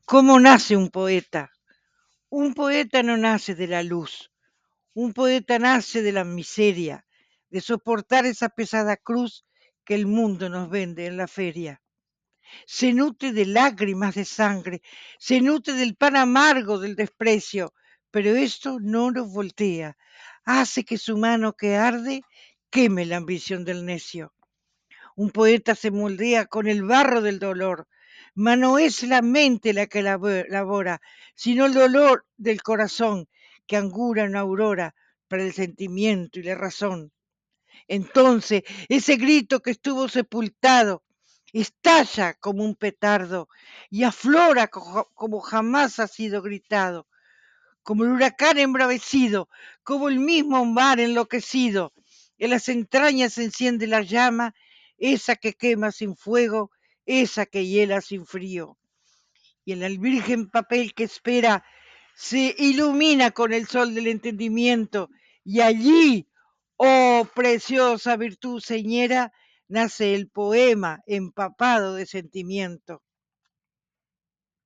¿Cómo nace un poeta? Un poeta no nace de la luz, un poeta nace de la miseria, de soportar esa pesada cruz que el mundo nos vende en la feria. Se nutre de lágrimas de sangre, se nutre del pan amargo del desprecio, pero esto no nos voltea, hace que su mano que arde queme la ambición del necio. Un poeta se moldea con el barro del dolor, mas no es la mente la que labora, sino el dolor del corazón que angura una aurora para el sentimiento y la razón. Entonces, ese grito que estuvo sepultado estalla como un petardo y aflora como jamás ha sido gritado, como el huracán embravecido, como el mismo mar enloquecido. En las entrañas se enciende la llama, esa que quema sin fuego, esa que hiela sin frío. Y en el virgen papel que espera se ilumina con el sol del entendimiento. Y allí, oh preciosa virtud señera, nace el poema empapado de sentimiento.